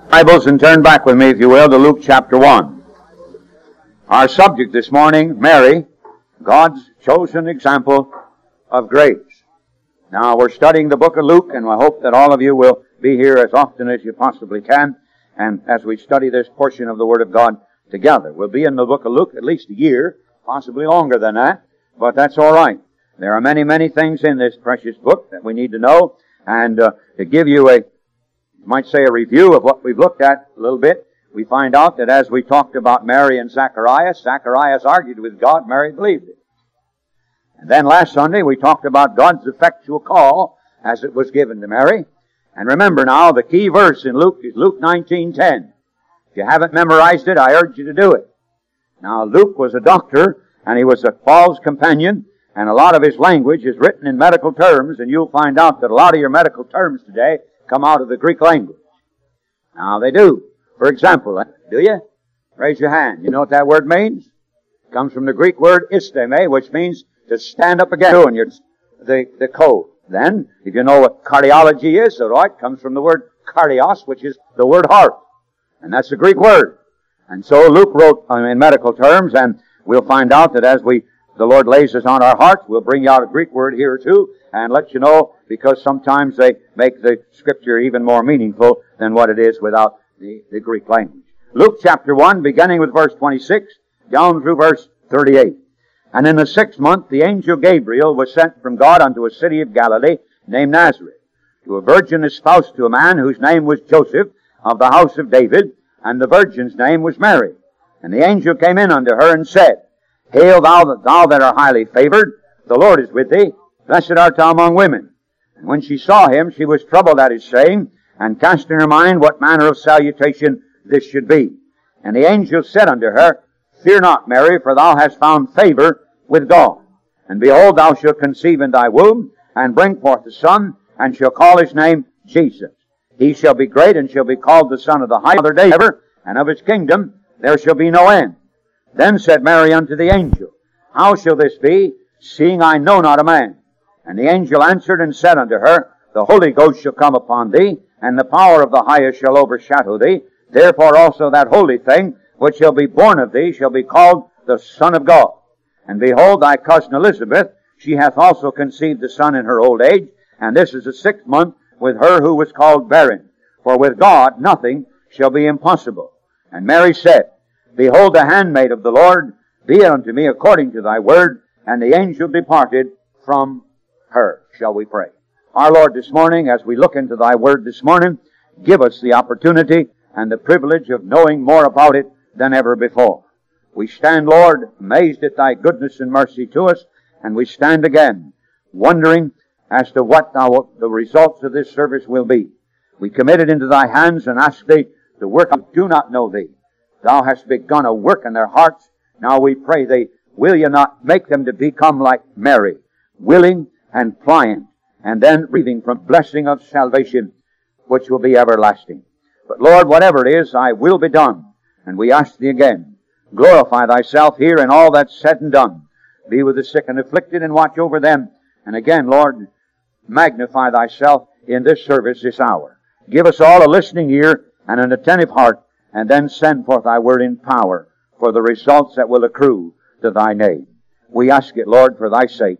Bibles and turn back with me, if you will, to Luke chapter 1. Our subject this morning, Mary, God's chosen example of grace. Now, we're studying the book of Luke, and I hope that all of you will be here as often as you possibly can, and as we study this portion of the Word of God together. We'll be in the book of Luke at least a year, possibly longer than that, but that's all right. There are many, many things in this precious book that we need to know, and to give you a review of what we've looked at a little bit, we find out that as we talked about Mary and Zacharias argued with God, Mary believed it. And then last Sunday we talked about God's effectual call as it was given to Mary. And remember now, the key verse in Luke is Luke 19:10. If you haven't memorized it, I urge you to do it. Now, Luke was a doctor, and he was a Paul's companion, and a lot of his language is written in medical terms, and you'll find out that a lot of your medical terms today come out of the Greek language. Now, they do. For example, do you? Raise your hand. You know what that word means? It comes from the Greek word isteme, which means to stand up again, doing the code. Then, if you know what cardiology is, all right, it comes from the word cardios, which is the word heart. And that's the Greek word. And so Luke wrote in medical terms, and we'll find out that as the Lord lays this on our hearts, we'll bring you out a Greek word here too, and let you know, because sometimes they make the Scripture even more meaningful than what it is without the Greek language. Luke chapter 1, beginning with verse 26, down through verse 38. And in the 6th month, the angel Gabriel was sent from God unto a city of Galilee named Nazareth, to a virgin espoused to a man whose name was Joseph, of the house of David, and the virgin's name was Mary. And the angel came in unto her and said, Hail thou that art highly favored, the Lord is with thee, blessed art thou among women. And when she saw him, she was troubled at his saying, and cast in her mind what manner of salutation this should be. And the angel said unto her, Fear not, Mary, for thou hast found favor with God. And behold, thou shalt conceive in thy womb, and bring forth a son, and shall call his name Jesus. He shall be great, and shall be called the Son of the Highest ever, and of his kingdom there shall be no end. Then said Mary unto the angel, How shall this be, seeing I know not a man? And the angel answered and said unto her, The Holy Ghost shall come upon thee, and the power of the highest shall overshadow thee. Therefore also that holy thing which shall be born of thee shall be called the Son of God. And behold, thy cousin Elizabeth, she hath also conceived a son in her old age, and this is the 6th month with her who was called barren. For with God nothing shall be impossible. And Mary said, Behold, the handmaid of the Lord, be it unto me according to thy word. And the angel departed from her. Shall we pray? Our Lord, this morning, as we look into thy word this morning, give us the opportunity and the privilege of knowing more about it than ever before. We stand, Lord, amazed at thy goodness and mercy to us, and we stand again, wondering as to what the results of this service will be. We commit it into thy hands and ask thee to work. I do not know thee. Thou hast begun a work in their hearts. Now we pray thee, will you not make them to become like Mary, willing and pliant, and then breathing from blessing of salvation, which will be everlasting. But Lord, whatever it is, thy will be done. And we ask thee again, glorify thyself here in all that's said and done. Be with the sick and afflicted and watch over them. And again, Lord, magnify thyself in this service this hour. Give us all a listening ear and an attentive heart, and then send forth thy word in power for the results that will accrue to thy name. We ask it, Lord, for thy sake.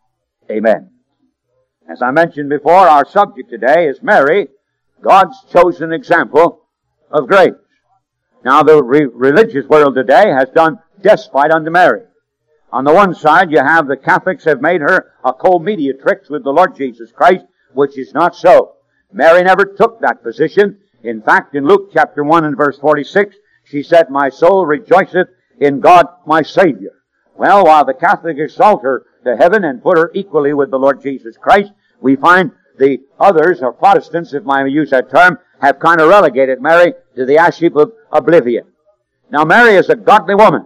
Amen. As I mentioned before, our subject today is Mary, God's chosen example of grace. Now, the religious world today has done despite unto Mary. On the one side, you have the Catholics have made her a co-mediatrix with the Lord Jesus Christ, which is not so. Mary never took that position. In fact, in Luke chapter 1 and verse 46, she said, My soul rejoiceth in God my Savior. Well, while the Catholics exalt her to heaven and put her equally with the Lord Jesus Christ, we find the others, or Protestants, if I may use that term, have kind of relegated Mary to the ash heap of oblivion. Now, Mary is a godly woman.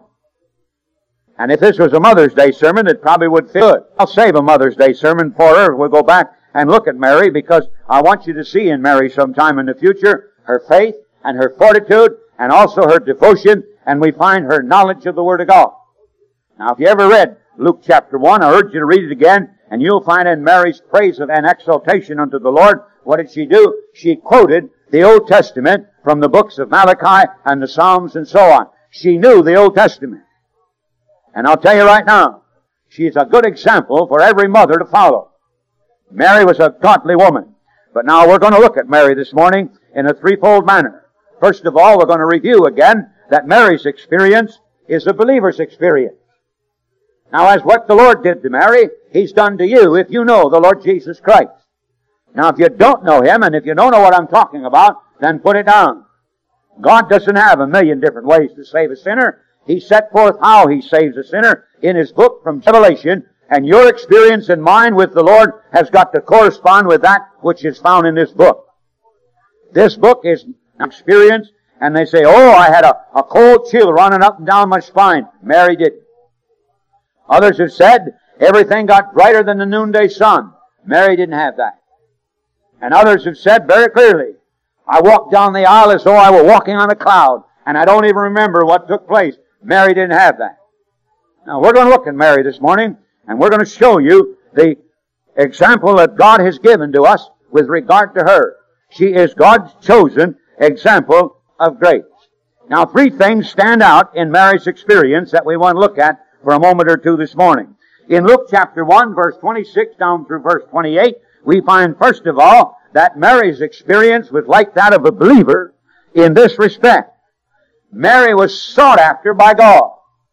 And if this was a Mother's Day sermon, it probably would feel good. I'll save a Mother's Day sermon for her. We'll go back and look at Mary, because I want you to see in Mary sometime in the future her faith and her fortitude and also her devotion, and we find her knowledge of the Word of God. Now, if you ever read Luke chapter 1, I urge you to read it again, and you'll find in Mary's praise of and exaltation unto the Lord, what did she do? She quoted the Old Testament from the books of Malachi and the Psalms and so on. She knew the Old Testament. And I'll tell you right now, she's a good example for every mother to follow. Mary was a godly woman. But now we're going to look at Mary this morning in a threefold manner. First of all, we're going to review again that Mary's experience is a believer's experience. Now, as what the Lord did to Mary, He's done to you if you know the Lord Jesus Christ. Now, if you don't know Him, and if you don't know what I'm talking about, then put it down. God doesn't have a million different ways to save a sinner. He set forth how He saves a sinner in His book from Revelation, and your experience and mine with the Lord has got to correspond with that which is found in this book. This book is an experience, and they say, oh, I had a cold chill running up and down my spine. Mary didn't. Others have said, everything got brighter than the noonday sun. Mary didn't have that. And others have said very clearly, I walked down the aisle as though I were walking on a cloud, and I don't even remember what took place. Mary didn't have that. Now, we're going to look at Mary this morning, and we're going to show you the example that God has given to us with regard to her. She is God's chosen example of grace. Now, three things stand out in Mary's experience that we want to look at for a moment or two this morning. In Luke chapter 1, verse 26 down through verse 28, we find, first of all, that Mary's experience was like that of a believer in this respect. Mary was sought after by God.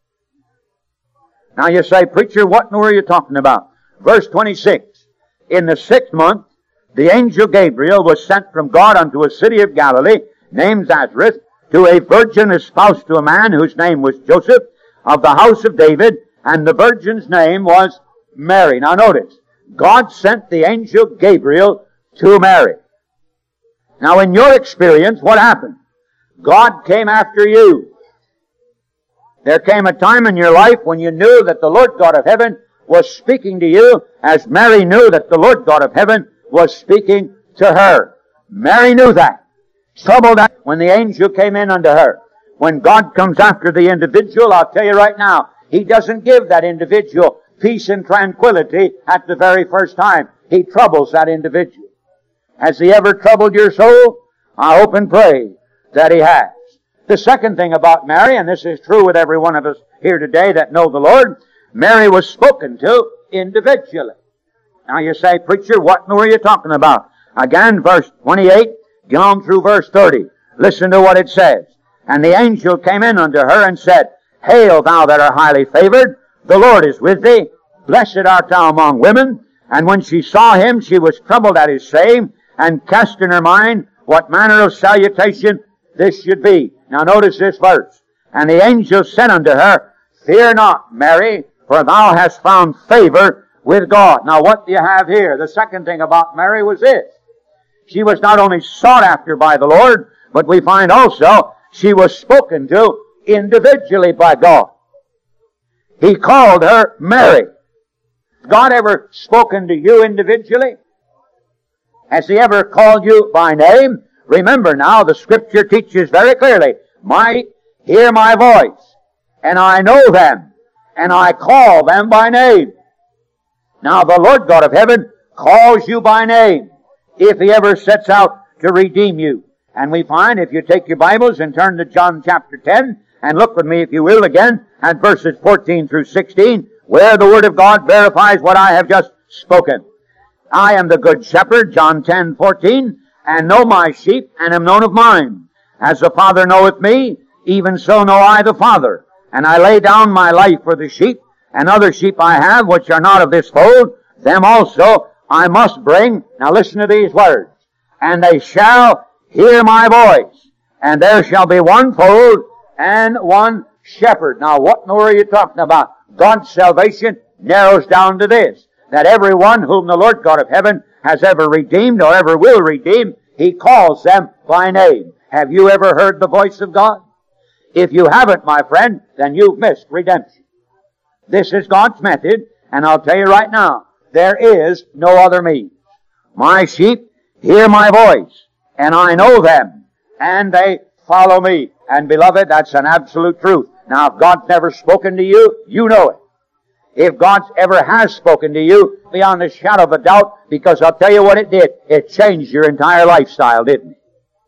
Now you say, preacher, what in the world are you talking about? Verse 26, in the 6th month, the angel Gabriel was sent from God unto a city of Galilee, named Nazareth, to a virgin espoused to a man whose name was Joseph, of the house of David, and the virgin's name was Mary. Now notice, God sent the angel Gabriel to Mary. Now in your experience, what happened? God came after you. There came a time in your life when you knew that the Lord God of heaven was speaking to you, as Mary knew that the Lord God of heaven was speaking to her. Mary knew that. Troubled that when the angel came in unto her. When God comes after the individual, I'll tell you right now, He doesn't give that individual peace and tranquility at the very first time. He troubles that individual. Has He ever troubled your soul? I hope and pray that He has. The second thing about Mary, and this is true with every one of us here today that know the Lord, Mary was spoken to individually. Now you say, preacher, what in the world are you talking about? Again, verse 28, get on through verse 30. Listen to what it says. And the angel came in unto her and said, Hail, thou that art highly favored, the Lord is with thee. Blessed art thou among women. And when she saw him, she was troubled at his saying, and cast in her mind what manner of salutation this should be. Now notice this verse. And the angel said unto her, Fear not, Mary, for thou hast found favor with God. Now what do you have here? The second thing about Mary was this. She was not only sought after by the Lord, but we find also she was spoken to individually by God. He called her Mary. Has God ever spoken to you individually? Has He ever called you by name? Remember now, the Scripture teaches very clearly, My hear my voice, and I know them, and I call them by name. Now the Lord God of heaven calls you by name if He ever sets out to redeem you. And we find, if you take your Bibles and turn to John chapter 10, and look with me, if you will, again, at verses 14 through 16, where the Word of God verifies what I have just spoken. I am the good shepherd, John 10:14, and know my sheep, and am known of mine. As the Father knoweth me, even so know I the Father. And I lay down my life for the sheep, and other sheep I have, which are not of this fold, them also I must bring. Now listen to these words. And they shall hear my voice, and there shall be one fold and one shepherd. Now what in the world are you talking about? God's salvation narrows down to this, that everyone whom the Lord God of heaven has ever redeemed or ever will redeem, He calls them by name. Have you ever heard the voice of God? If you haven't, my friend, then you've missed redemption. This is God's method, and I'll tell you right now, there is no other means. My sheep hear my voice, and I know them, and they follow me. And beloved, that's an absolute truth. Now, if God's never spoken to you, you know it. If God ever has spoken to you, beyond a shadow of a doubt, because I'll tell you what it did. It changed your entire lifestyle, didn't it?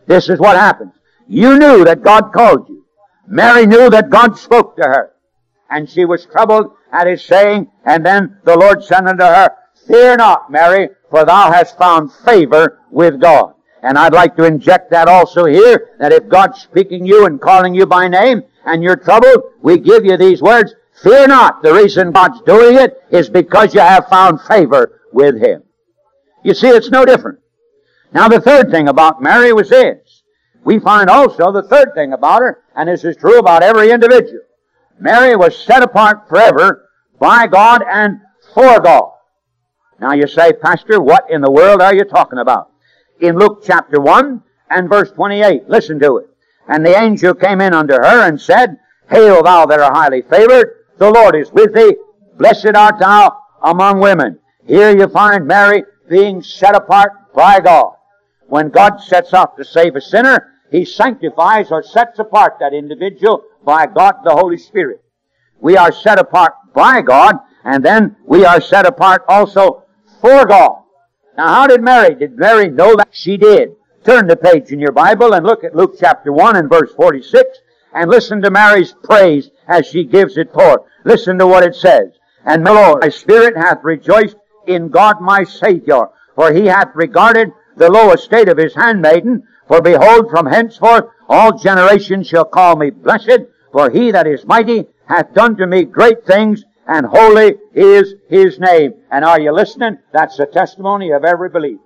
This is what happens. You knew that God called you. Mary knew that God spoke to her. And she was troubled at his saying, and then the Lord said unto her, Fear not, Mary, for thou hast found favor with God. And I'd like to inject that also here, that if God's speaking you and calling you by name, and you're troubled, we give you these words, Fear not. The reason God's doing it is because you have found favor with Him. You see, it's no different. Now the third thing about Mary was this. We find also the third thing about her, and this is true about every individual. Mary was set apart forever by God and for God. Now you say, Pastor, what in the world are you talking about? In Luke chapter 1 and verse 28, listen to it. And the angel came in unto her and said, Hail thou that art highly favored, the Lord is with thee, blessed art thou among women. Here you find Mary being set apart by God. When God sets out to save a sinner, He sanctifies or sets apart that individual by God the Holy Spirit. We are set apart by God, and then we are set apart also for God. Now how did Mary know that? She did. Turn the page in your Bible and look at Luke chapter 1 and verse 46, and listen to Mary's praise as she gives it forth. Listen to what it says. And the Lord, my spirit hath rejoiced in God my Savior, for He hath regarded the low estate of His handmaiden. For behold, from henceforth all generations shall call me blessed, for He that is mighty hath done to me great things, and holy is His name. And are you listening? That's the testimony of every believer.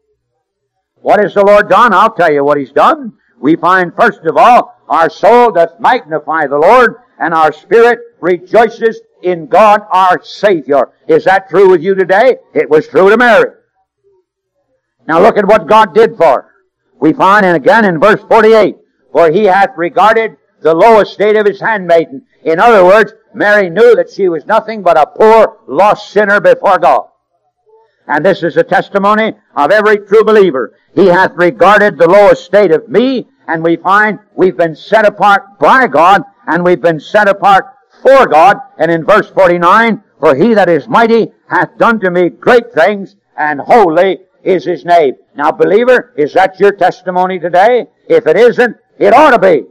What has the Lord done? I'll tell you what He's done. We find, first of all, our soul doth magnify the Lord, and our spirit rejoices in God our Savior. Is that true with you today? It was true to Mary. Now look at what God did for her. We find, and again in verse 48, For He hath regarded the low estate of His handmaiden. In other words, Mary knew that she was nothing but a poor, lost sinner before God. And this is a testimony of every true believer. He hath regarded the low estate of me, and we find we've been set apart by God, and we've been set apart for God. And in verse 49, For He that is mighty hath done to me great things, and holy is His name. Now, believer, is that your testimony today? If it isn't, it ought to be.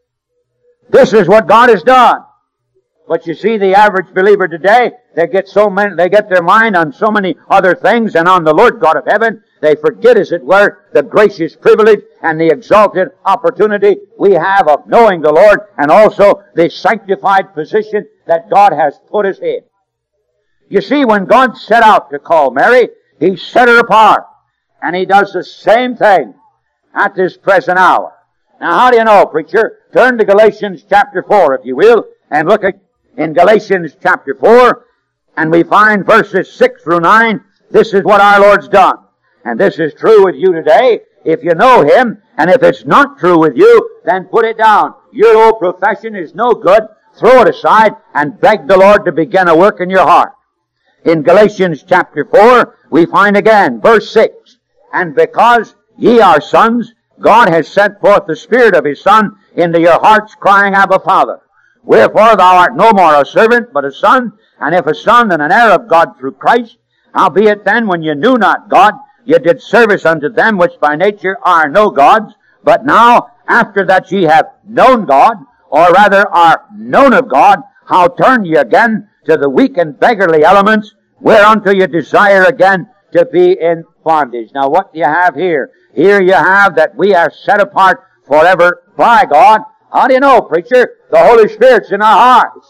This is what God has done. But you see, the average believer today, they get their mind on so many other things and on the Lord God of heaven, they forget, as it were, the gracious privilege and the exalted opportunity we have of knowing the Lord, and also the sanctified position that God has put us in. You see, when God set out to call Mary, He set her apart. And He does the same thing at this present hour. Now, how do you know, preacher? Turn to Galatians chapter 4, if you will, and look at in Galatians chapter 4, and we find verses 6 through 9. This is what our Lord's done. And this is true with you today, if you know Him. And if it's not true with you, then put it down. Your old profession is no good. Throw it aside and beg the Lord to begin a work in your heart. In Galatians chapter 4, we find again, verse 6, And because ye are sons, God has sent forth the Spirit of His Son into your hearts, crying, Abba, Father. Wherefore thou art no more a servant, but a son, and if a son, then an heir of God through Christ. Howbeit then, when ye knew not God, ye did service unto them which by nature are no gods. But now, after that ye have known God, or rather are known of God, how turn ye again to the weak and beggarly elements, whereunto ye desire again to be in bondage. Now what do you have here? Here you have that we are set apart forever by God. How do you know, preacher? The Holy Spirit's in our hearts.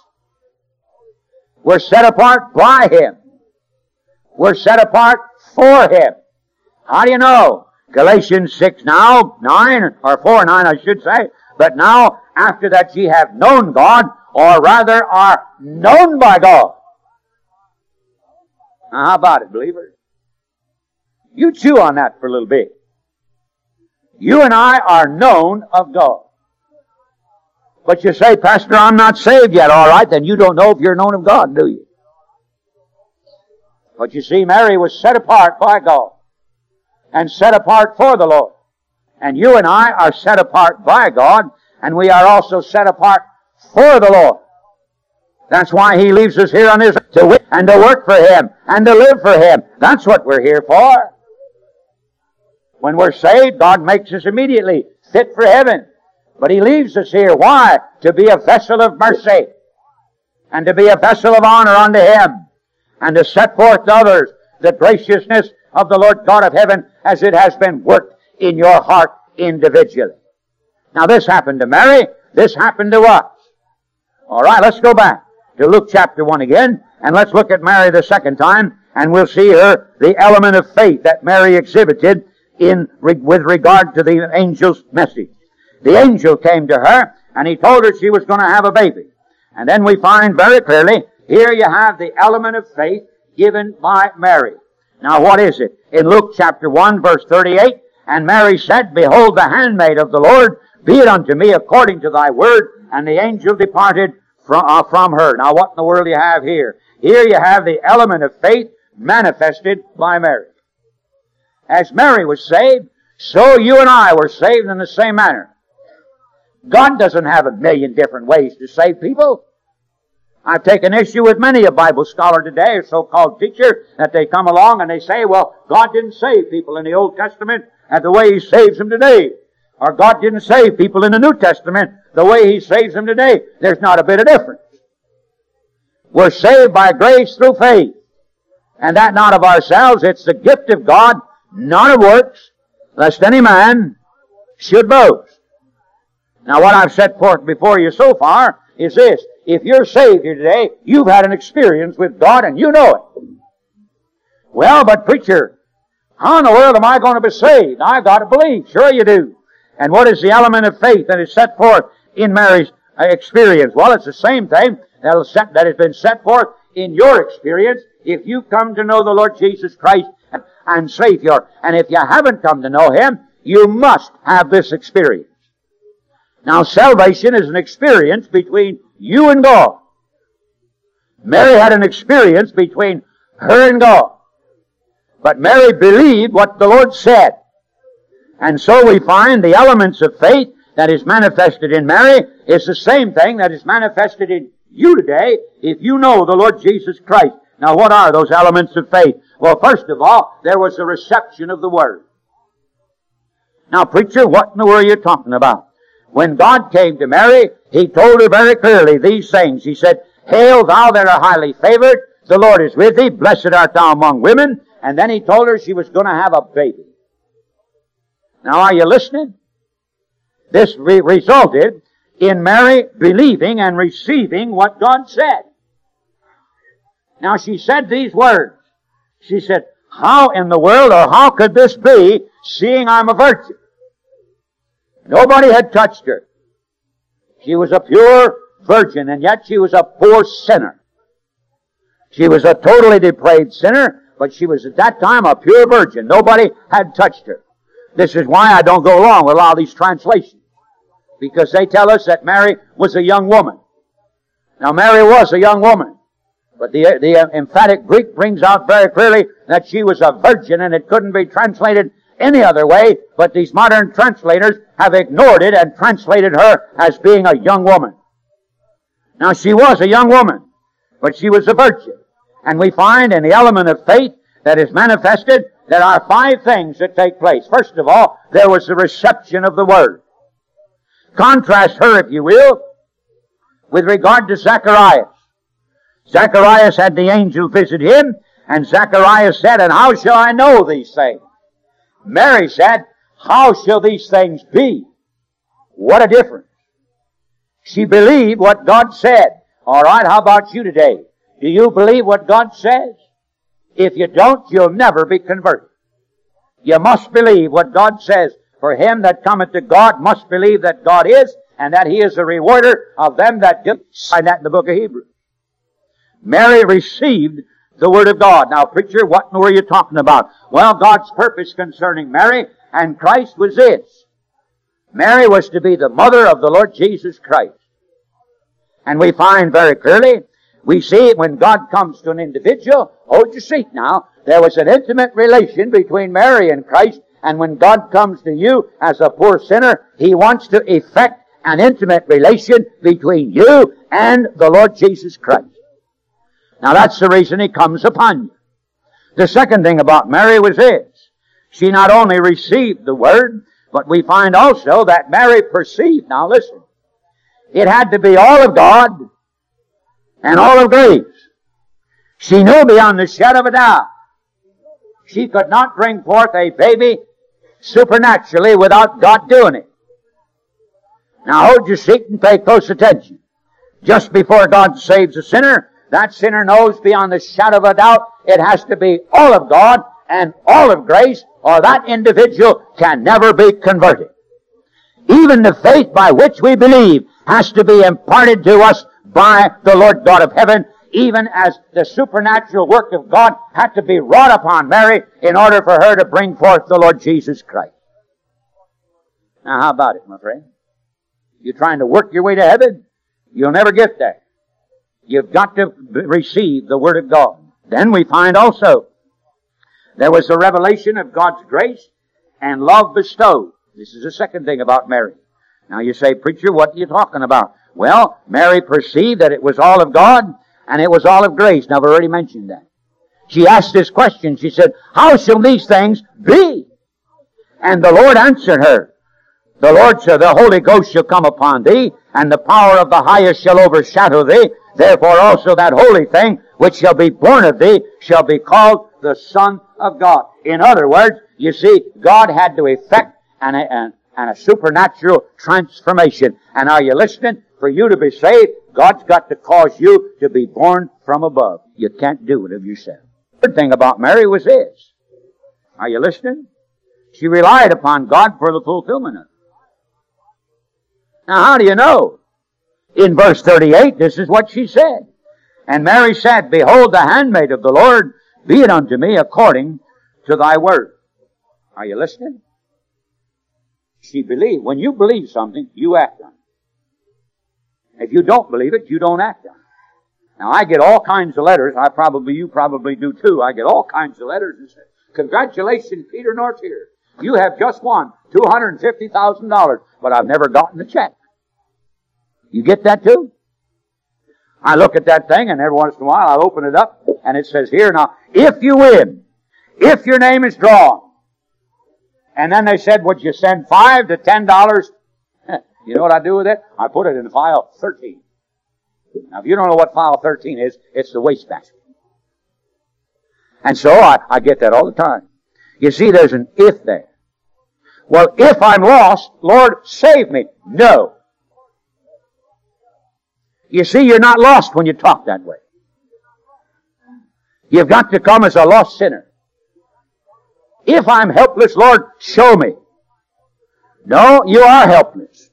We're set apart by Him. We're set apart for Him. How do you know? Galatians 6 now, 9, or 4, 9 I should say. But now, after that ye have known God, or rather are known by God. Now how about it, believers? You chew on that for a little bit. You and I are known of God. But you say, Pastor, I'm not saved yet. All right, then you don't know if you're known of God, do you? But you see, Mary was set apart by God and set apart for the Lord. And you and I are set apart by God, and we are also set apart for the Lord. That's why He leaves us here on this earth, to win and to work for Him and to live for Him. That's what we're here for. When we're saved, God makes us immediately fit for heaven. But He leaves us here. Why? To be a vessel of mercy, and to be a vessel of honor unto Him, and to set forth to others the graciousness of the Lord God of heaven as it has been worked in your heart individually. Now this happened to Mary. This happened to us. All right, let's go back to Luke chapter 1 again, and let's look at Mary the second time, and we'll see her, the element of faith that Mary exhibited with regard to the angel's message. The angel came to her, and he told her she was going to have a baby. And then we find very clearly, here you have the element of faith given by Mary. Now what is it? In Luke chapter 1 verse 38, and Mary said, Behold the handmaid of the Lord, be it unto me according to thy word. And the angel departed from her. Now what in the world do you have here? Here you have the element of faith manifested by Mary. As Mary was saved, so you and I were saved in the same manner. God doesn't have a million different ways to save people. I've taken issue with many a Bible scholar today, a so-called teacher, that they come along and they say, well, God didn't save people in the Old Testament and the way He saves them today. Or God didn't save people in the New Testament the way He saves them today. There's not a bit of difference. We're saved by grace through faith. And that not of ourselves, it's the gift of God, not of works, lest any man should boast. Now what I've set forth before you so far is this. If you're saved here today, you've had an experience with God and you know it. Well, but preacher, how in the world am I going to be saved? I've got to believe. Sure you do. And what is the element of faith that is set forth in Mary's experience? Well, it's the same thing that has been set forth in your experience if you come to know the Lord Jesus Christ and Savior. And if you haven't come to know Him, you must have this experience. Now, salvation is an experience between you and God. Mary had an experience between her and God. But Mary believed what the Lord said. And so we find the elements of faith that is manifested in Mary is the same thing that is manifested in you today if you know the Lord Jesus Christ. Now what are those elements of faith? Well, first of all, there was a reception of the Word. Now preacher, what in the world are you talking about? When God came to Mary, He told her very clearly these things. He said, Hail thou that art highly favored, the Lord is with thee, blessed art thou among women. And then He told her she was going to have a baby. Now are you listening? This resulted in Mary believing and receiving what God said. Now she said these words. She said, How in the world, or how could this be, seeing I'm a virgin? Nobody had touched her. She was a pure virgin, and yet she was a poor sinner. She was a totally depraved sinner, but she was at that time a pure virgin. Nobody had touched her. This is why I don't go along with a lot of these translations, because they tell us that Mary was a young woman. Now Mary was a young woman, but the emphatic Greek brings out very clearly that she was a virgin, and it couldn't be translated any other way, but these modern translators have ignored it and translated her as being a young woman. Now she was a young woman, but she was a virgin. And we find in the element of faith that is manifested, there are 5 things that take place. First of all, there was the reception of the Word. Contrast her, if you will, with regard to Zacharias. Zacharias had the angel visit him, and Zacharias said, And how shall I know these things? Mary said, How shall these things be? What a difference. She believed what God said. All right, how about you today? Do you believe what God says? If you don't, you'll never be converted. You must believe what God says. For him that cometh to God must believe that God is, and that He is a rewarder of them that do. Find that in the book of Hebrews. Mary received the Word of God. Now, preacher, what were you talking about? Well, God's purpose concerning Mary and Christ was this. Mary was to be the mother of the Lord Jesus Christ. And we find very clearly, we see when God comes to an individual, hold your seat now, there was an intimate relation between Mary and Christ, and when God comes to you as a poor sinner, He wants to effect an intimate relation between you and the Lord Jesus Christ. Now that's the reason He comes upon you. The second thing about Mary was this. She not only received the Word, but we find also that Mary perceived. Now listen. It had to be all of God and all of grace. She knew beyond the shadow of a doubt she could not bring forth a baby supernaturally without God doing it. Now hold your seat and pay close attention. Just before God saves a sinner, that sinner knows beyond the shadow of a doubt it has to be all of God and all of grace, or that individual can never be converted. Even the faith by which we believe has to be imparted to us by the Lord God of heaven, even as the supernatural work of God had to be wrought upon Mary in order for her to bring forth the Lord Jesus Christ. Now how about it, my friend? You're trying to work your way to heaven? You'll never get there. You've got to receive the Word of God. Then we find also there was a revelation of God's grace and love bestowed. This is the second thing about Mary. Now you say, preacher, what are you talking about? Well, Mary perceived that it was all of God and it was all of grace. Now I've already mentioned that. She asked this question. She said, how shall these things be? And the Lord answered her. The Lord said, the Holy Ghost shall come upon thee, and the power of the highest shall overshadow thee. Therefore also that holy thing which shall be born of thee shall be called the Son of God. In other words, you see, God had to effect a supernatural transformation. And are you listening? For you to be saved, God's got to cause you to be born from above. You can't do it of yourself. The third thing about Mary was this. Are you listening? She relied upon God for the fulfillment of it. Now how do you know? In verse 38, this is what she said. And Mary said, behold, the handmaid of the Lord, be it unto me according to thy word. Are you listening? She believed. When you believe something, you act on it. If you don't believe it, you don't act on it. Now I get all kinds of letters. You probably do too. I get all kinds of letters that say, congratulations, Peter North here. You have just won $250,000, but I've never gotten a check. You get that too? I look at that thing, and every once in a while I open it up, and it says here, now, if you win, if your name is drawn, and then they said, would you send $5 to $10? You know what I do with it? I put it in file 13. Now, if you don't know what file 13 is, it's the wastebasket. And so I get that all the time. You see, there's an if there. Well, if I'm lost, Lord, save me. No. You see, you're not lost when you talk that way. You've got to come as a lost sinner. If I'm helpless, Lord, show me. No, you are helpless.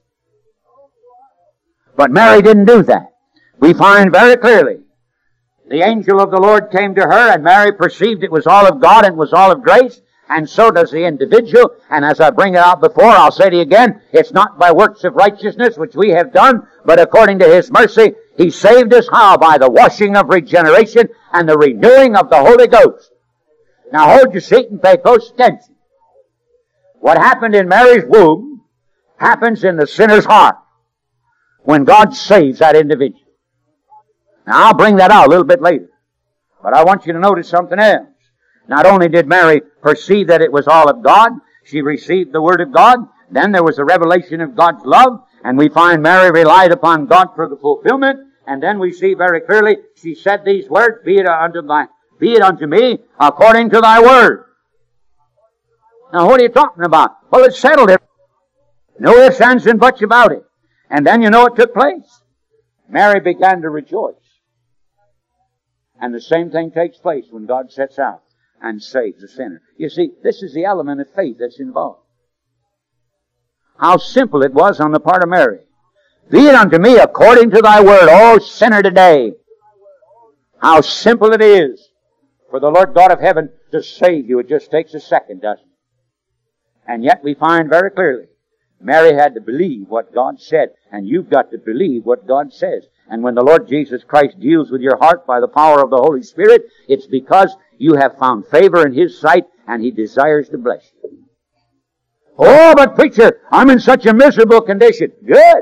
But Mary didn't do that. We find very clearly the angel of the Lord came to her, and Mary perceived it was all of God and was all of grace. And so does the individual. And as I bring it out before, I'll say to you again, it's not by works of righteousness which we have done, but according to His mercy, He saved us how? By the washing of regeneration and the renewing of the Holy Ghost. Now hold your seat and pay close attention. What happened in Mary's womb happens in the sinner's heart when God saves that individual. Now I'll bring that out a little bit later. But I want you to notice something else. Not only did Mary perceive that it was all of God, she received the Word of God. Then there was a revelation of God's love, and we find Mary relied upon God for the fulfillment. And then we see very clearly, she said these words, be it unto me according to thy word. Now what are you talking about? Well, it's settled. No ifs, ands, and buts about it. And then you know what took place. Mary began to rejoice. And the same thing takes place when God sets out and saves a sinner. You see, this is the element of faith that's involved. How simple it was on the part of Mary. Be it unto me according to thy word, O sinner today. How simple it is for the Lord God of heaven to save you. It just takes a second, doesn't it? And yet we find very clearly, Mary had to believe what God said, and you've got to believe what God says. And when the Lord Jesus Christ deals with your heart by the power of the Holy Spirit, it's because you have found favor in His sight, and He desires to bless you. Oh, but preacher, I'm in such a miserable condition. Good.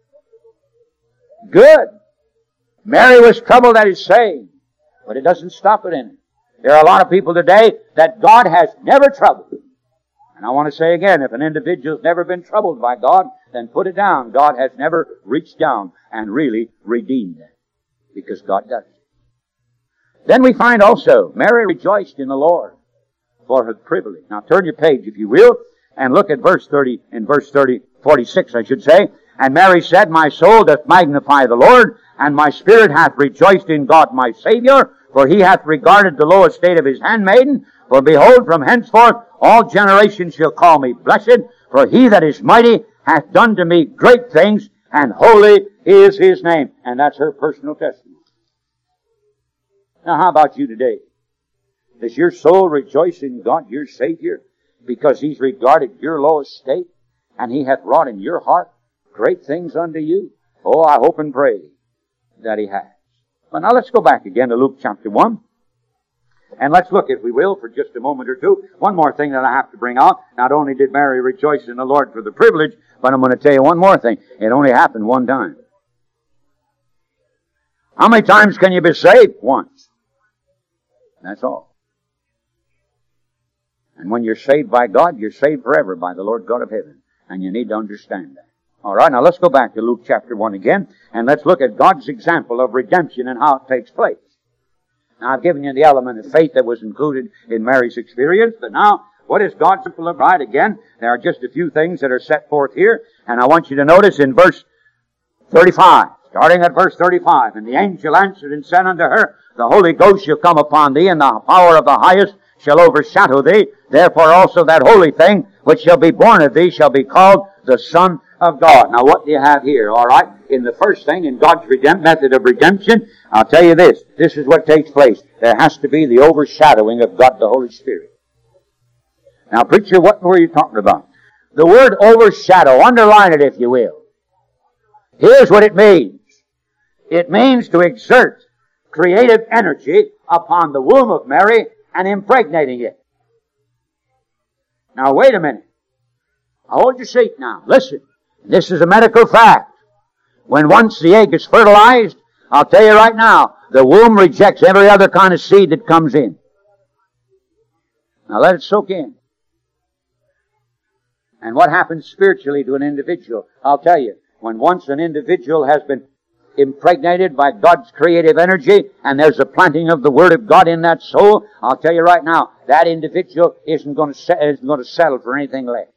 Good. Mary was troubled at His saying, but it doesn't stop it in it. There are a lot of people today that God has never troubled. And I want to say again, if an individual's never been troubled by God, then put it down. God has never reached down and really redeemed them. Because God does it. Then we find also, Mary rejoiced in the Lord for her privilege. Now turn your page, if you will, and look at verse 30, in verse 46, I should say. And Mary said, My soul doth magnify the Lord, and my spirit hath rejoiced in God my Savior, for he hath regarded the low estate of his handmaiden. For behold, from henceforth all generations shall call me blessed, for he that is mighty hath done to me great things, and holy is his name. And that's her personal testimony. Now how about you today? Does your soul rejoice in God, your Savior, because he's regarded your low estate, and he hath wrought in your heart great things unto you? Oh, I hope and pray that he has. But now let's go back again to Luke chapter 1. And let's look, if we will, for just a moment or two. One more thing that I have to bring out. Not only did Mary rejoice in the Lord for the privilege, but I'm going to tell you one more thing. It only happened one time. How many times can you be saved? Once. That's all. And when you're saved by God, you're saved forever by the Lord God of heaven. And you need to understand that. All right, now let's go back to Luke chapter 1 again, and let's look at God's example of redemption and how it takes place. Now, I've given you the element of faith that was included in Mary's experience, but now, what is God's example of right? Again, there are just a few things that are set forth here, and I want you to notice in verse 35, starting at verse 35, And the angel answered and said unto her, The Holy Ghost shall come upon thee, and the power of the highest shall overshadow thee. Therefore also that holy thing which shall be born of thee shall be called the Son of God. Now what do you have here? All right. In the first thing, in God's method of redemption, I'll tell you this. This is what takes place. There has to be the overshadowing of God the Holy Spirit. Now preacher, what were you talking about? The word overshadow, underline it if you will. Here's what it means. It means to exert creative energy upon the womb of Mary and impregnating it. Now wait a minute. Hold your seat now. Listen. This is a medical fact. When once the egg is fertilized, I'll tell you right now, the womb rejects every other kind of seed that comes in. Now let it soak in. And what happens spiritually to an individual? I'll tell you, when once an individual has been impregnated by God's creative energy, and there's a planting of the Word of God in that soul, I'll tell you right now, that individual isn't going to settle for anything less.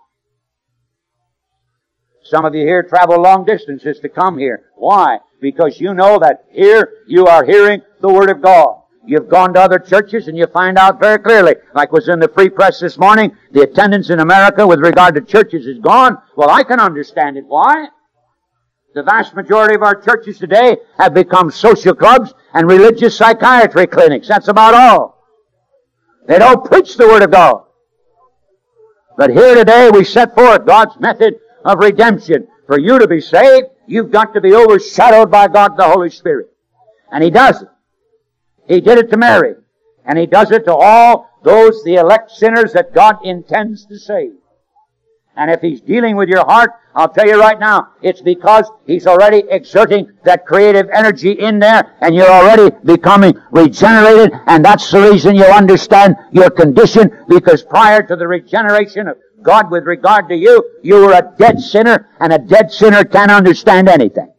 Some of you here travel long distances to come here. Why? Because you know that here you are hearing the Word of God. You've gone to other churches and you find out very clearly, like was in the Free Press this morning, the attendance in America with regard to churches is gone. Well, I can understand it. Why? The vast majority of our churches today have become social clubs and religious psychiatry clinics. That's about all. They don't preach the Word of God. But here today we set forth God's method of redemption. For you to be saved, you've got to be overshadowed by God the Holy Spirit. And He does it. He did it to Mary. And He does it to all those, the elect sinners that God intends to save. And if He's dealing with your heart, I'll tell you right now, it's because He's already exerting that creative energy in there, and you're already becoming regenerated, and that's the reason you understand your condition, because prior to the regeneration of God with regard to you, you were a dead sinner, and a dead sinner can't understand anything.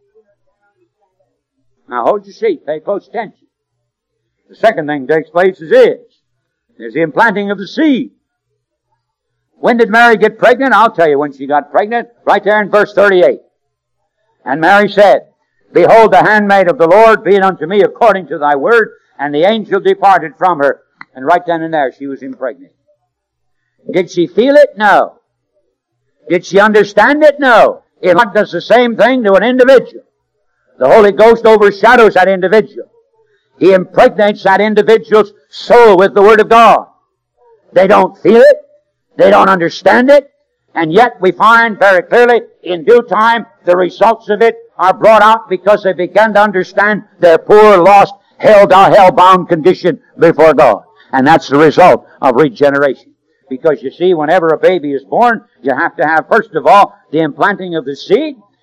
Now hold your seat, pay close attention. The second thing that takes place is this. There's the implanting of the seed. When did Mary get pregnant? I'll tell you when she got pregnant. Right there in verse 38. And Mary said, Behold, the handmaid of the Lord, be it unto me according to thy word. And the angel departed from her. And right then and there she was impregnated. Did she feel it? No. Did she understand it? No. God does the same thing to an individual. The Holy Ghost overshadows that individual. He impregnates that individual's soul with the Word of God. They don't feel it. They don't understand it. And yet we find very clearly in due time the results of it are brought out because they begin to understand their poor, lost, hell-bound condition before God. And that's the result of regeneration. Because you see, whenever a baby is born, you have to have, first of all, the implanting of the seed.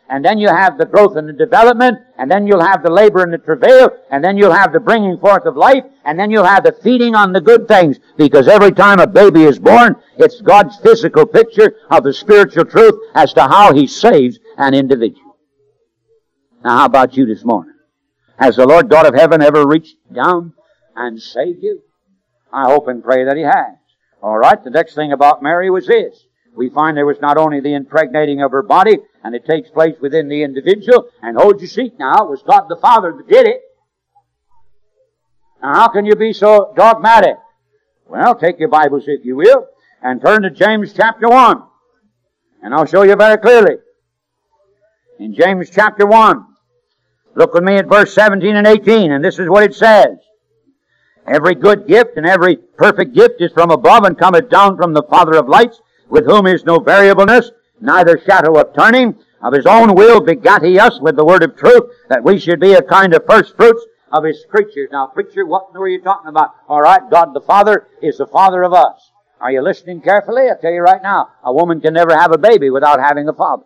and then you have the growth and the development, and then you'll have the labor and the travail, and then you'll have the bringing forth of life, and then you'll have the feeding on the good things. Because every time a baby is born, it's God's physical picture of the spiritual truth as to how He saves an individual. Now how about you this morning? Has the Lord God of heaven ever reached down and saved you? I hope and pray that He has. All right, the next thing about Mary was this. We find there was not only the impregnating of her body, and it takes place within the individual, and hold your seat now, it was God the Father that did it. Now how can you be so dogmatic? Well, take your Bibles, if you will, and turn to James chapter 1. And I'll show you very clearly. In James chapter 1, look with me at verse 17 and 18, and this is what it says. Every good gift and every perfect gift is from above and cometh down from the Father of lights, with whom is no variableness, neither shadow of turning. Of His own will begat He us with the word of truth, that we should be a kind of first fruits of His creatures. Now, preacher, what were you talking about? All right, God the Father is the Father of us. Are you listening carefully? I tell you right now, a woman can never have a baby without having a father.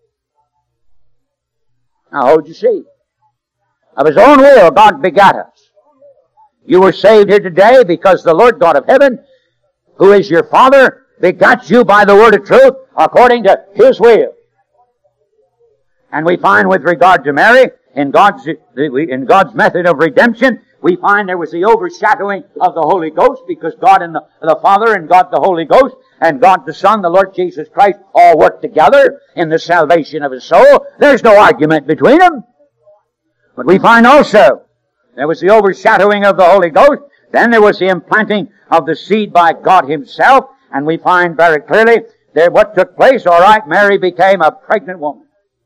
Now, hold your seat. Of His own will, God begat us. You were saved here today because the Lord God of heaven, who is your Father, begat you by the word of truth according to His will. And we find with regard to Mary, in God's method of redemption, we find there was the overshadowing of the Holy Ghost, because God and the Father and God the Holy Ghost and God the Son, the Lord Jesus Christ, all work together in the salvation of His soul. There's no argument between them. But we find also there was the overshadowing of the Holy Ghost. Then there was the implanting of the seed by God Himself. And we find very clearly that what took place. All right, Mary became a pregnant woman.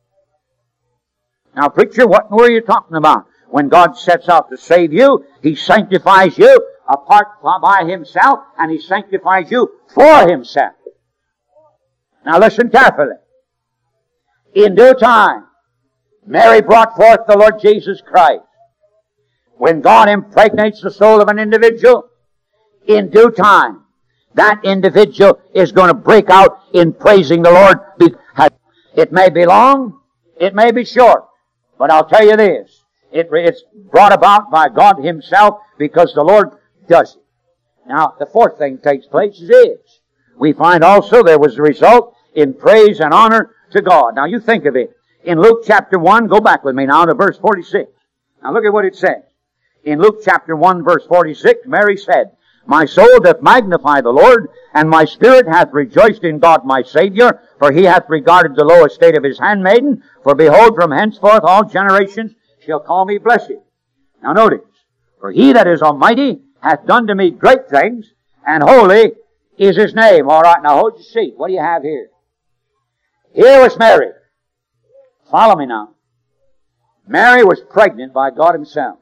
Now, preacher, what were you talking about? When God sets out to save you, He sanctifies you apart by Himself, and He sanctifies you for Himself. Now listen carefully. In due time, Mary brought forth the Lord Jesus Christ. When God impregnates the soul of an individual, in due time, that individual is going to break out in praising the Lord. It may be long, it may be short, but I'll tell you this. It's brought about by God Himself because the Lord does it. Now, the fourth thing takes place is this. We find also there was a result in praise and honor to God. Now, you think of it. In Luke chapter 1, go back with me now to verse 46. Now, look at what it says. In Luke chapter 1, verse 46, Mary said, My soul doth magnify the Lord, and my spirit hath rejoiced in God my Savior, for He hath regarded the low estate of His handmaiden. For behold, from henceforth all generations shall call me blessed. Now notice, for He that is almighty hath done to me great things, and holy is His name. All right, now hold your seat. What do you have here? Here was Mary. Follow me now. Mary was pregnant by God Himself.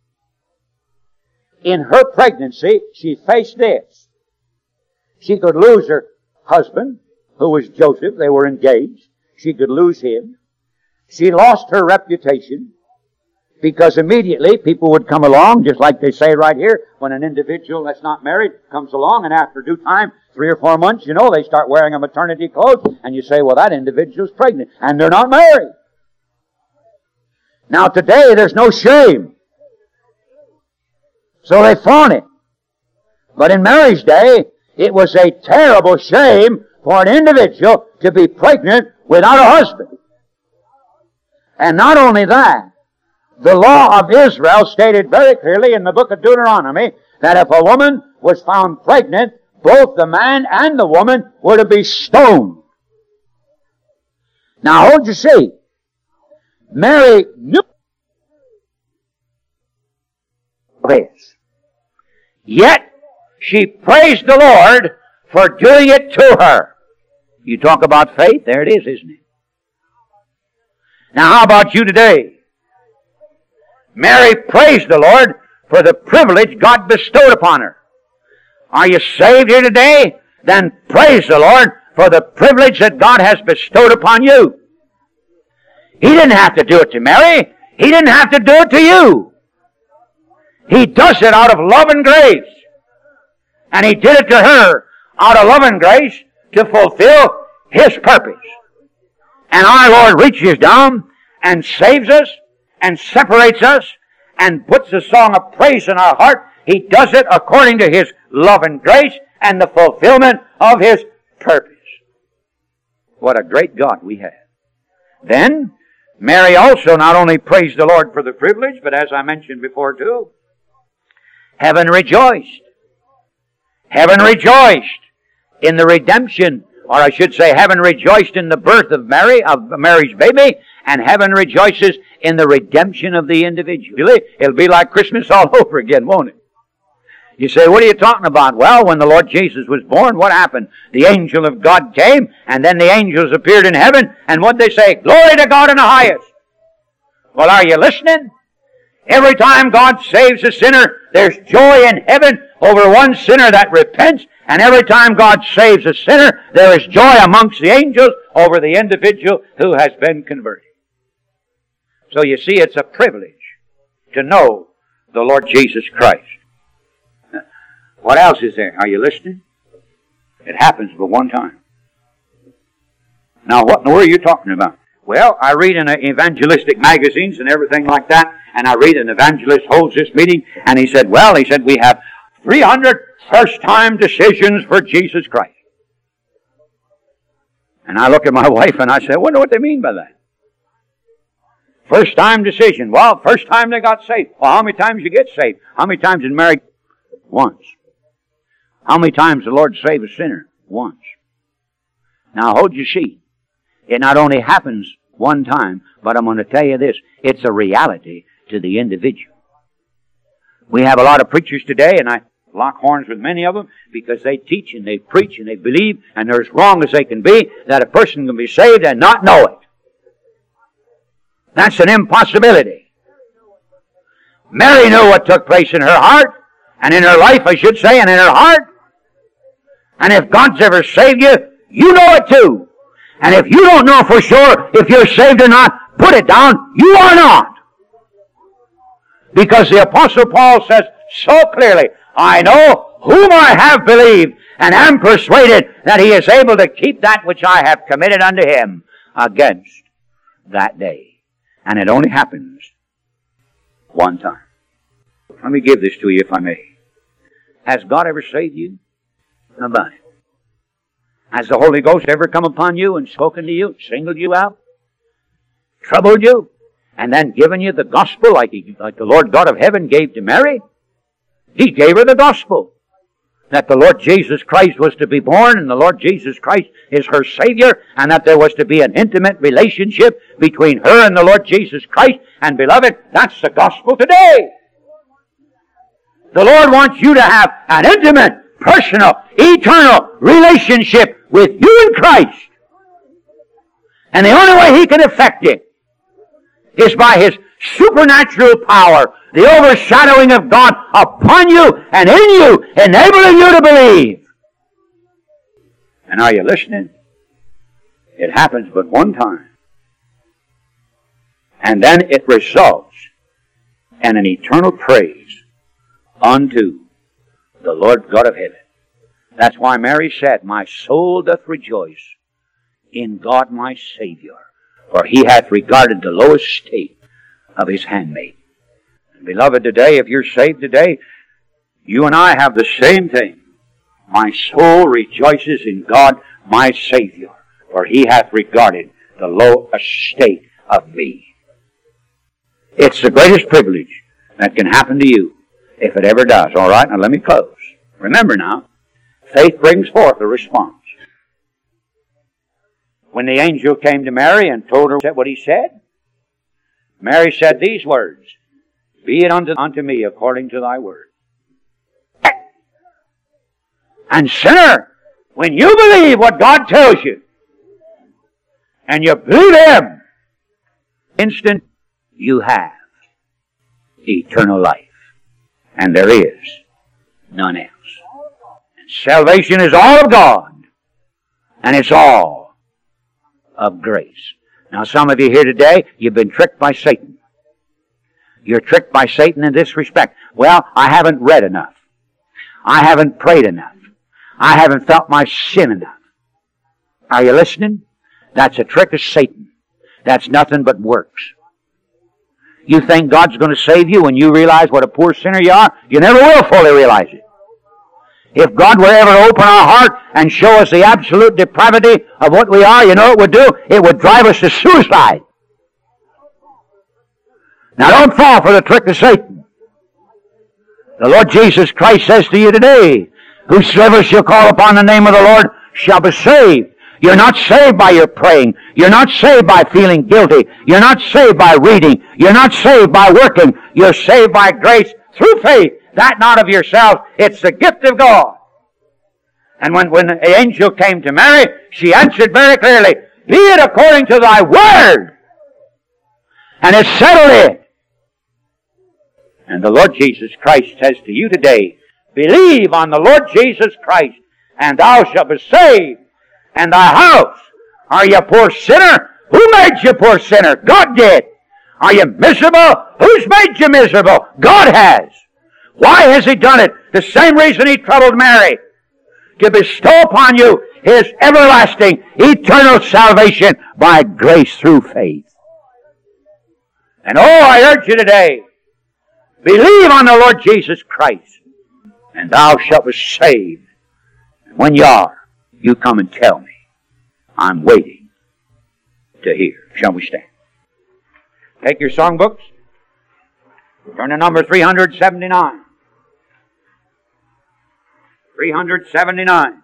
In her pregnancy, she faced this. She could lose her husband, who was Joseph. They were engaged. She could lose him. She lost her reputation, because immediately people would come along, just like they say right here, when an individual that's not married comes along, and after due time, 3 or 4 months, you know, they start wearing a maternity clothes, and you say, well, that individual's pregnant, and they're not married. Now today, there's no shame. So they flaunt it. But in Mary's day, it was a terrible shame for an individual to be pregnant without a husband. And not only that, the law of Israel stated very clearly in the book of Deuteronomy that if a woman was found pregnant, both the man and the woman were to be stoned. Now hold your seat. Mary knew this. Yet, she praised the Lord for doing it to her. You talk about faith, there it is, isn't it? Now how about you today? Mary praised the Lord for the privilege God bestowed upon her. Are you saved here today? Then praise the Lord for the privilege that God has bestowed upon you. He didn't have to do it to Mary. He didn't have to do it to you. He does it out of love and grace. And He did it to her out of love and grace to fulfill His purpose. And our Lord reaches down and saves us and separates us and puts a song of praise in our heart. He does it according to His love and grace and the fulfillment of His purpose. What a great God we have. Then, Mary also not only praised the Lord for the privilege, but as I mentioned before too, heaven rejoiced. Heaven rejoiced in the redemption, or I should say heaven rejoiced in the birth of Mary's baby, and heaven rejoices in the redemption of the individual. It'll be like Christmas all over again, won't it? You say, what are you talking about? Well, when the Lord Jesus was born, what happened? The angel of God came, and then the angels appeared in heaven, and what did they say? Glory to God in the highest. Well, are you listening? Every time God saves a sinner, there's joy in heaven over one sinner that repents, and every time God saves a sinner, there is joy amongst the angels over the individual who has been converted. So you see, it's a privilege to know the Lord Jesus Christ. What else is there? Are you listening? It happens but one time. Now, what in the world are you talking about? Well, I read in evangelistic magazines and everything like that, and I read an evangelist holds this meeting, and he said, we have 300 first-time decisions for Jesus Christ. And I look at my wife and I say, I wonder what they mean by that. First-time decision. Well, first time they got saved. Well, how many times you get saved? How many times did Mary? Once. How many times the Lord saved a sinner? Once. Now, hold your sheet. It not only happens one time, but I'm going to tell you this. It's a reality to the individual. We have a lot of preachers today, and I lock horns with many of them because they teach and they preach and they believe, and they're as wrong as they can be, that a person can be saved and not know it. That's an impossibility. Mary knew what took place in her heart, and in her life, I should say, and in her heart. And if God's ever saved you, you know it too. And if you don't know for sure if you're saved or not, put it down, you are not. Because the Apostle Paul says so clearly, I know whom I have believed, and am persuaded that He is able to keep that which I have committed unto Him against that day. And it only happens one time. Let me give this to you if I may. Has God ever saved you? How about it? Has the Holy Ghost ever come upon you and spoken to you, singled you out, troubled you, and then given you the gospel like the Lord God of heaven gave to Mary? He gave her the gospel. That the Lord Jesus Christ was to be born, and the Lord Jesus Christ is her Savior, and that there was to be an intimate relationship between her and the Lord Jesus Christ. And beloved, that's the gospel today. The Lord wants you to have an intimate, personal, eternal relationship with you and Christ. And the only way He can effect it is by His supernatural power, the overshadowing of God upon you and in you, enabling you to believe. And are you listening? It happens but one time. And then it results in an eternal praise unto the Lord God of heaven. That's why Mary said, my soul doth rejoice in God my Savior, for He hath regarded the low estate of His handmaid. And beloved, today, if you're saved today, you and I have the same thing. My soul rejoices in God my Savior, for He hath regarded the low estate of me. It's the greatest privilege that can happen to you, if it ever does. All right, now let me close. Remember now, faith brings forth a response. When the angel came to Mary and told her what he said, Mary said these words, be it unto me according to thy word. And sinner, when you believe what God tells you, and you believe Him, instant you have eternal life. And there is none else. And salvation is all of God, and it's all of grace. Now some of you here today, you've been tricked by Satan. You're tricked by Satan in this respect. Well, I haven't read enough. I haven't prayed enough. I haven't felt my sin enough. Are you listening? That's a trick of Satan. That's nothing but works. You think God's going to save you when you realize what a poor sinner you are? You never will fully realize it. If God were ever to open our heart and show us the absolute depravity of what we are, you know what it would do? It would drive us to suicide. Now don't fall for the trick of Satan. The Lord Jesus Christ says to you today, whosoever shall call upon the name of the Lord shall be saved. You're not saved by your praying. You're not saved by feeling guilty. You're not saved by reading. You're not saved by working. You're saved by grace through faith. That not of yourself. It's the gift of God. And when the angel came to Mary, she answered very clearly, be it according to thy word. And it settled it. And the Lord Jesus Christ says to you today, believe on the Lord Jesus Christ, and thou shalt be saved, and thy house. Are you a poor sinner? Who made you a poor sinner? God did. Are you miserable? Who's made you miserable? God has. Why has He done it? The same reason He troubled Mary. To bestow upon you His everlasting, eternal salvation by grace through faith. And I urge you today, believe on the Lord Jesus Christ, and thou shalt be saved. And when you are, you come and tell me. I'm waiting to hear. Shall we stand? Take your songbooks. Turn to number 379. 379.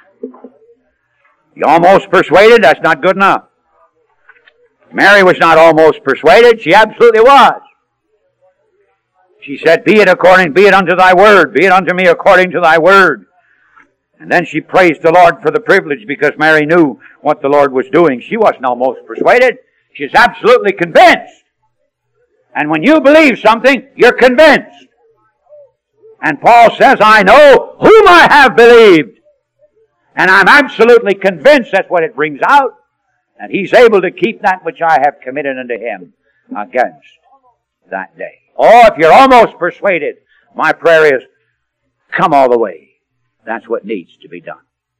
You almost persuaded? That's not good enough. Mary was not almost persuaded. She absolutely was. She said, be it unto thy word. Be it unto me according to thy word. And then she praised the Lord for the privilege because Mary knew what the Lord was doing. She wasn't almost persuaded. She's absolutely convinced. And when you believe something, you're convinced. And Paul says, I know whom I have believed. And I'm absolutely convinced that's what it brings out. And He's able to keep that which I have committed unto Him against that day. Oh, if you're almost persuaded, my prayer is, come all the way. That's what needs to be done.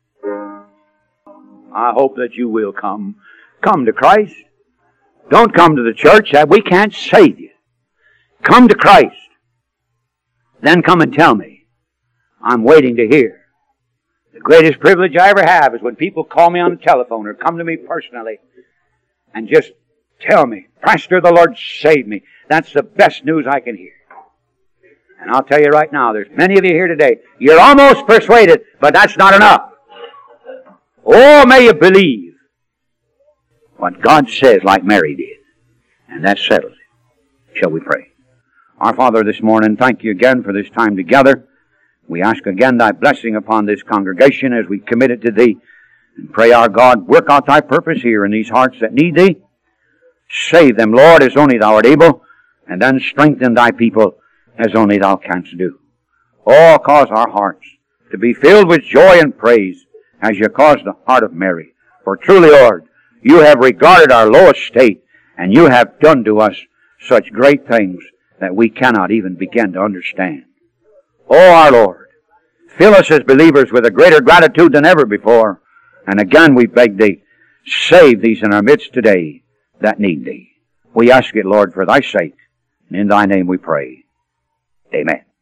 I hope that you will come. Come to Christ. Don't come to the church. We can't save you. Come to Christ. Then come and tell me. I'm waiting to hear. The greatest privilege I ever have is when people call me on the telephone or come to me personally and just tell me, Pastor, the Lord saved me. That's the best news I can hear. And I'll tell you right now, there's many of you here today, you're almost persuaded, but that's not enough. Oh, may you believe what God says like Mary did. And that settles it. Shall we pray? Our Father, this morning, thank you again for this time together. We ask again thy blessing upon this congregation as we commit it to thee. And pray, our God, work out thy purpose here in these hearts that need thee. Save them, Lord, as only thou art able. And then strengthen thy people as only thou canst do. Oh, cause our hearts to be filled with joy and praise as you caused the heart of Mary. For truly, Lord, you have regarded our low estate, and you have done to us such great things that we cannot even begin to understand. Oh, our Lord, fill us as believers with a greater gratitude than ever before. And again we beg thee, save these in our midst today that need thee. We ask it, Lord, for thy sake. And in thy name we pray. Amen.